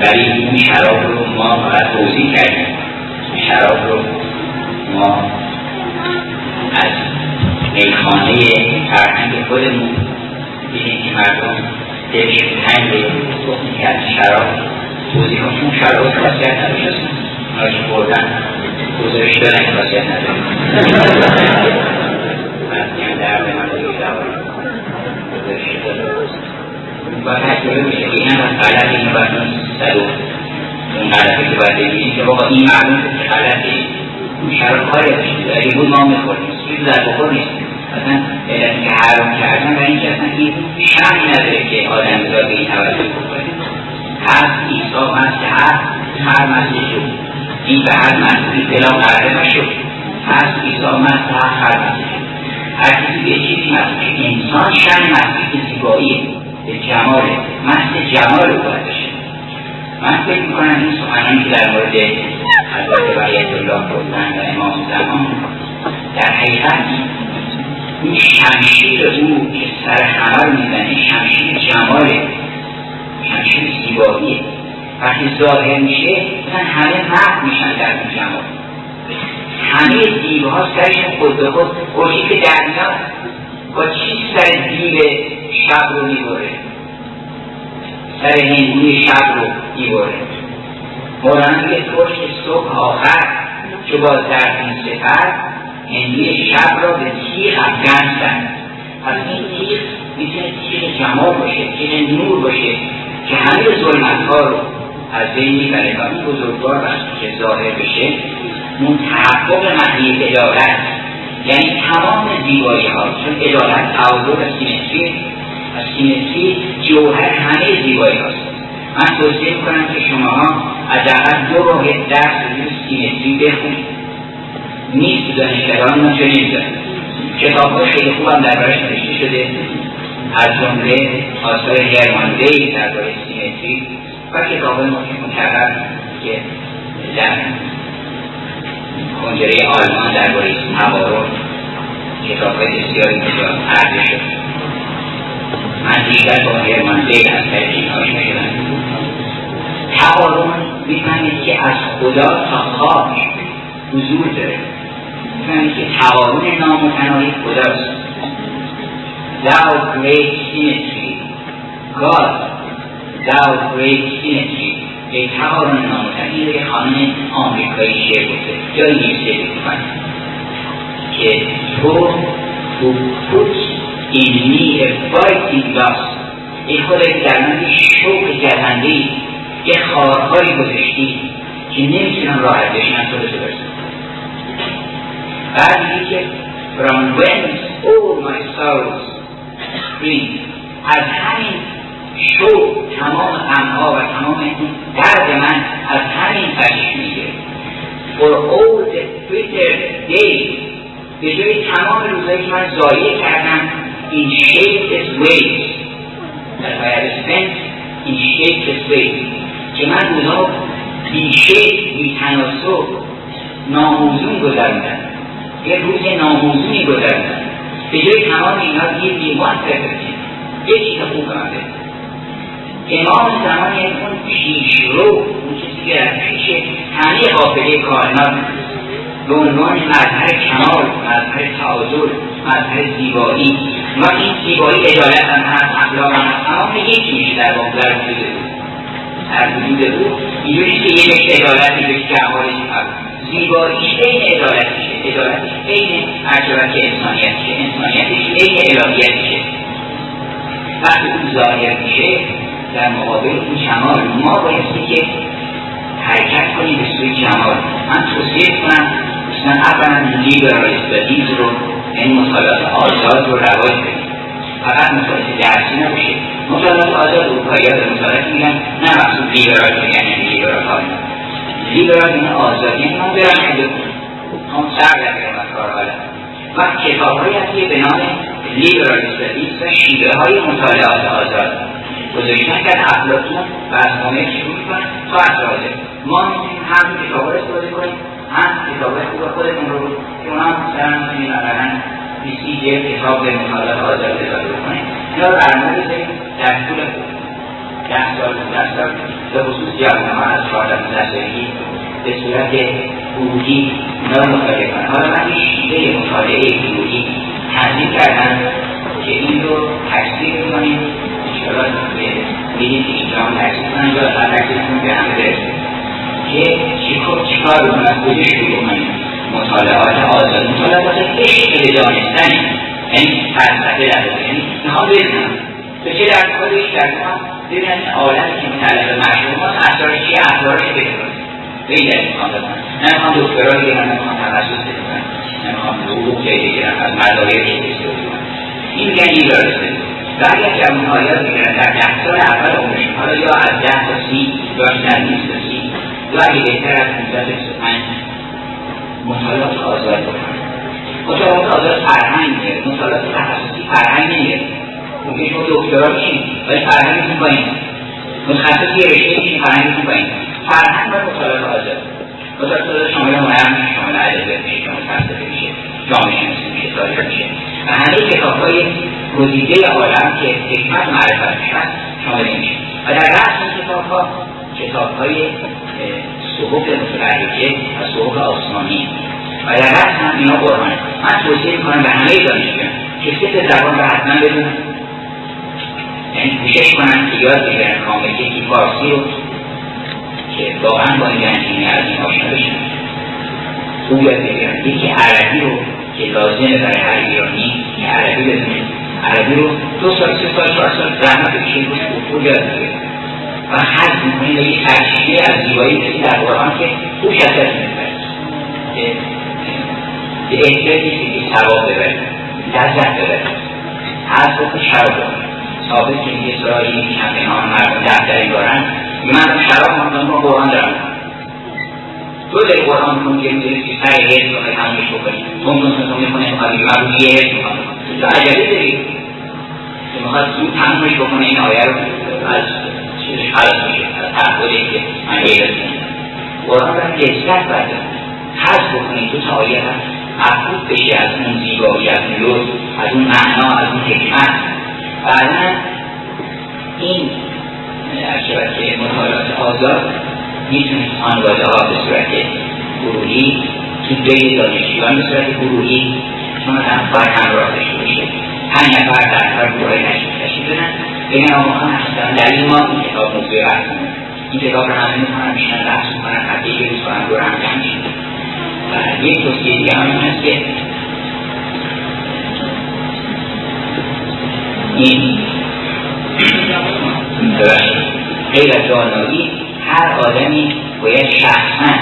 ولی این شراب رو ما فقط توضیح کردیم. شراب رو ما از میخانه فرهنگ خودمون دیدیم که مردم دلشون تنگه، گفتیم که از شراب توضیح کنیم. شراب خاصیت نداشت، اونا که بردن گزارش دارن که خاصیت نداره. این درد من رو داره گزارش داره و تجربه میشه که این هم از غلط این باید صدوق اون غلطه که باید بگیریم که واقعا این معلوم که غلطه اون شراب کاری داشته اگه بود ما میخوریم چیز در بخور نیست. اصلا علتی که حرام کردن و اینکه اصلا این شرمی نداره که آدم بذار به این توجه بکنه. هست ایسا مست هر مستی شد این به هر مستی بلا قرده نشد. هست ایسا مست هر مستی شد. هر کسی به چیزی مستی انسان شن مستی که زیباییه به جماله مست جمال رو باید بشه. من فکر میکنم این سخنانی که در مورد حضرت بقیت الله گفتن و امام زمان در حقیقت این شمشیر او که سر همه رو میزنه شمشیر جماله، شمشیر زیباییه. وقتی ظاهر میشه مثلا همه مرد میشن در اون جمال. همه دیوها سرشون خود به خود گوشی که در میاد با چی سر دیو شب رو میبره، سر هنگوی شب رو میبره. مولانا میگه طور که صبح آخر که با زردین سپر هنگوی شب را به تیغ افگن زد. پس این تیغ میتونه تیغ جمال باشه، تیغ نور باشه که همه ظلمت‌ها رو از بین میبره و اون بزرگوار وقتی که ظاهر بشه اون تحقق معنی عدالت، یعنی تمام زیبایی ها، چون عدالت تعادل و سیمتری جوهر همه زیبایی هاست. من توصیه میکنم که شماها حداقل 2 راه درس روی سیمتری بخونید. نیست دانشگاهان ما چه نمیدن. کتاب‌های خیلی خوبم دربارش نوشته شده، از جمله آثار هرمان وی درباره سیمتری و کتاب‌های مکرر که در کنجره آلمان درباره تبارون کتاب‌های بسیاری بسیار عرضه شد. من دیگر با هرمان وی از طریق آشنا شدم. تبارون می‌فهمید که از خدا تا خاک حضور داره. می‌فهمید که تبارون نامتناهی خداست. Thou great symmetry, God, thou great symmetry. ای تبارون نامتناهی رو یه خانم آمریکایی شعر گفته یا انگلیسی بکنم که تو who puts in me a fighting loss. ای خدایی که در من شوق جزندهی یه خارهایی گذاشتی که نمیتونم راحت بشنم تو رسو برسم. بعد میگه که from whence all my sorrows spring. از همین شوق تمام غمها و تمام این درد من از همین سرچشمه میگیره. for all the bitter days به جای تمام روزایی که من ضایع کردم in shapeless ways that I have spent in shapeless ways که من روزها بیشکل بی‌تناسب ناموزون گذروندم، یه روز ناموزونی گذروندم. به جای تمام اینا گیر بیمان پرفکشن یه چیز خوب به من بده. امام زمان یعنی اون پیشرو، اون کسی که در پیش همه قافله کائنات به عنوان مظهر کمال، مظهر تعادل، مظهر زیبایی و این زیبایی عدالت هم هست، اخلاق هم هست، تمام یکی میشه در واقع در وجود او. در وجود او اینجوری که یه بهش عدالتی بهش جمالش هست، زیباییش بین عدالتیشه، عدالتیش بین عجبت انسانیتیشه، انسانیتیش بین الهیتیشه. وقتی اون ظاهر میشه در مقابل اون جمال ما بایستی که حرکت کنیم به سوی جمال. من توصیه کنم دوستان اولا لیبرال استادیز رو، این مطالعات آزاد رو رواج بدیم. فقط مطالعات درسی نباشه. مطالعات آزاد اروپایی ها به مطالعات میگن نه مقصود لیبرال میگن یعنی لیبرال ها لیبرال این آزادی ما برم خیلی هم سر لگرم از کار حالا و کتاب های هستی به نام لیبرال استادیز و شیوه های مطالعات آزاد گذاشتن که افلاطون و از مامه شروع کنن تا اصلاحه. ما میتونیم هم کتاب رو استفاده کنیم هم کتاب خوب خودمون رو که اونا مثلا میتونیم مثلا 20 کتاب به مطالعات آزاد اضافه کنیم. اینا رو برنامه بذاریم در طول 10 سال 15 سال به خصوص جوان‌ها از 14 سالگی به صورت گروهی اونا رو مطالعه کنن. حالا من این شیوه مطالعه گروهی تنظیم کردم که این رو تکثیر می‌کنیم. انشاءالله می‌دید که اینجا هم تکثیر کنیم یا اصلا تکثیر کنیم به همه برسیم که چیکار رو از کجا شروع کنیم. مطالعات آزاد، مطالعات عشق به دانستن، یعنی فلسفه در واقع، یعنی میخوام بدونم به چه درد خودش در ما ببینم این عالمی که متعلق به مشروع هاست اسرارش چیه، اخبارش بکنم. به این دلیل میخوام بدونم. نمیخوام دکترا بگیرم، نمیخوام تخصص بکنم، نمیخوام حقوق بگیرم، از مدارک استفاده کنم. این میگن این درسته. و اگر جوان‌ها یاد بگیرن در 10 سال اول عمرشون، حالا یا از 10 تا 30 یا از 20 تا 30 یا اگه بهتر از 15 تا 25 مطالعات آزاد بکنن. مطالعات آزاد فرهنگ میاره، مطالعات تخصصی فرهنگ نمیاره. ممکن شما دکترا بشین ولی فرهنگتون پایین، متخصصی رشته بشین فرهنگتون پایین. فرهنگ و مطالعات آزاد، مطالعات آزاد شامل هنر میشه، شامل ادبیات میشه، شامل فلسفه میشه، جامعه شناسی میشه، تاریخ میشه و همه کتاب‌های گزیده عالم که حکمت و معرفت هست شامل میشه. و در رأس این کتاب‌های صحف متبرکه و صحف آسمانی و در رأس هم اینا قرآن. من توصیه میکنم به همه دانشجویان که 3 زبان رو حتما بدونن، یعنی کوشش کنن که یاد بگیرن کامل، یکی فارسی رو که واقعا با این گنجینه عظیم آشنا بشن خوب یاد بگیرن، یکی عربی رو که لازمه برای هر ایرانی که عربی بدونه، عربی رو 2 سال 3 سال 4 سال زحمت بکشید روش خوب یاد بگیرن و حد میکنید به یک ترشیحه از زیبایی کسی در قرآن که خوب شدت میکنید به احتیاجی که ثواب ببرید، لذت ببرید، حد بکن شراب بکنید. ثابت که میگه سرائی کمپینان مردم دفتری دارن من شراب مردم رو قرآن دارم تو داری قرآن میکنی که میدونی که سر حیث رو تمامش بکنی ممکن میکنه میخواد میگه من روی حیث میخواد تو عجبی داری که میخواد زود تمامش بکنه این آیه رو از چیزش خلاص میشه از تعبده که من حیث میکنم قرآن رو لذت برده حض بکنی تو تا آیه هست مفهوم بشه از اون زیبایی، از اون لطف، از اون معنا، از اون حکمت. بعدا این که مطالعات آزاد میتونید خانواده ها به صورت گروهی، تو بین دانشجویان به صورت گروهی، چون هم باید همراه داشته باشه 5 نفر در هر گروهی تشکیل بدن بگن آقا ما اصلا در این ما این کتاب موضوع بحث کنیم، این کتاب رو همه میکنن میشن بحث میکنن حتی یه روز کنن دور هم جمع شد. و یک توصیه دیگه هم این هست که این غیر از دانایی هر آدمی باید شخصا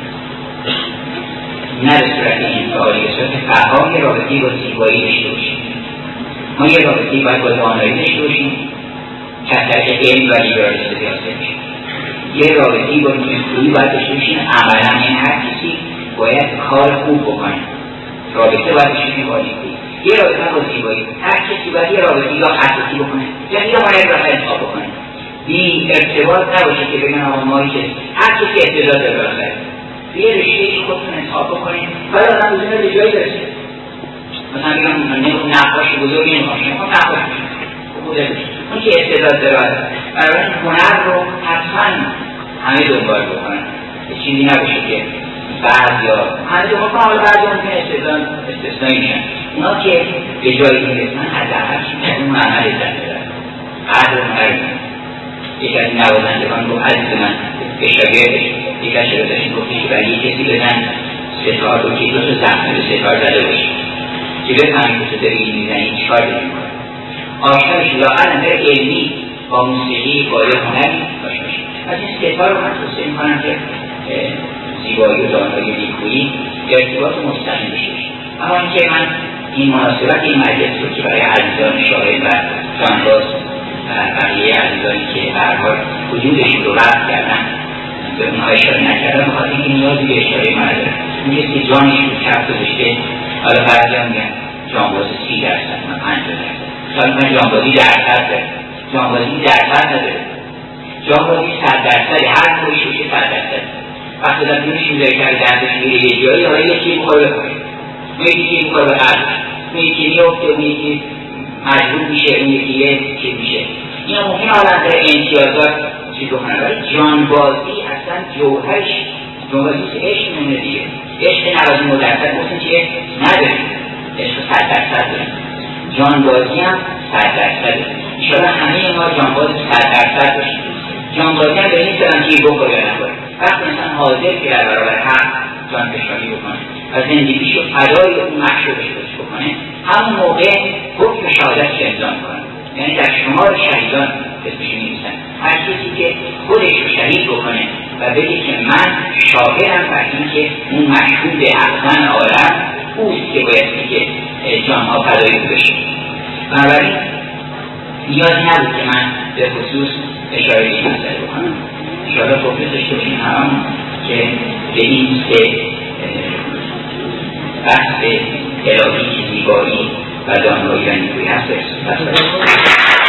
نه به صورت انفعالی، به صورت فعال یه رابطه‌ای با زیبایی داشته باشیم. ما یه رابطه‌ای باید با دانایی داشته باشیم که از طریق علم و لیبرالیسم حاصل میشه. یه رابطه‌ای با نیکویی باید داشته باشیم عملاً، یعنی هر کسی باید کار خوب بکنه. رابطه باید داشته باشیم با نیکویی. یه رابطه با زیبایی، هر کسی باید یه رابطه یا خطاطی بکنه یا باید راه انتخاب بکنه. بی ارتباط نباشه که بگن آقا ما که هر کسی استعداد داره بالاخره یه رشته‌ای که خودتون انتخاب بکنید ولی آدم بزنه به جایی برسه. مثلا میگم نقاش بزرگی نمیخوام نقاش بزرگی اون که استعداد داره برای هنر رو حتما همه دنبال بکنن، چیزی نباشه که بعض یا همه دنبال کنن حالا بعضی ممکنه استثنایی میشن. اونا که به جایی میرسن حداقل اون عمل عزت دارن قدر هنر میکنن. یک از نوازندگان رو عزیز من به شاگردش یک از شاگردش گفتش ولی کسی بزن ستار رو که 2 تا زخمه به ستار زده باشه که بفهمی که تو داری این میزنی چیکار داری میکنه آشناش لااقل نظر علمی با موسیقی با یه هنری آشناش. از این ستار رو من توصیه میکنم که زیبایی و دانایی و نیکویی ارتباط مستقیم داشته باشه. اما اینکه من این مناسبت این مجلس رو که برای عزیزان شاهد و جانباز و بقیه عزیزانی که هر حال وجودشون رو رفت کردن به اونها اشاره نکردن بخاطر اینکه نیازی به اشاره من داره. اون کسی که جانش رو کف گذاشته، حالا بعضی هم میگن جانباز 30%، من 50%، حالا من جانبازی درصد داره، جانبازی درصد نداره، جانبازی 100%، هر کویش بشه 100%. وقتی دارم نمیشیم داره که دردش میره یه جایی حالا یکی میخواه بکنه، اون یکی میخواه به قلبش، اون یکی میفته، اون یکی مجبور میشه، اون یکی یه چی میشه. اینا ممکن حالا در امتیازات چیز بکنن، ولی جانبازی اصلا جوهرش جانبازی عشق نمونه دیگه. عشق 99% گفتیم که نداریم، عشق 100% داریم، جانبازی هم 100%. انشاءالله همه ما جانباز 100% باشیم. جانبازی هم به این سرم که بکنه یا نکنه. وقتی انسان حاضر که در برابر حق جانفشانی بکنه و زندگیشو فدای اون معشوقش بکنه، همون موقع حکم شهادت امضا میکنه. یعنی در شمار شهیدان اسمش می‌نویسن. هر کسی که خودش رو شهید بکنه و بگه که من شاهدم بر این که اون مشهود احسن عالم اوست که بایستی که جانها فدایی بشه. بنابراین نیازی نبود که من به خصوص اشاره به این مسئله بکنم. انشاءالله توفیق داشته باشیم همون که به این سه بحث الهی که زیبایی و دانایی و نیروی هست.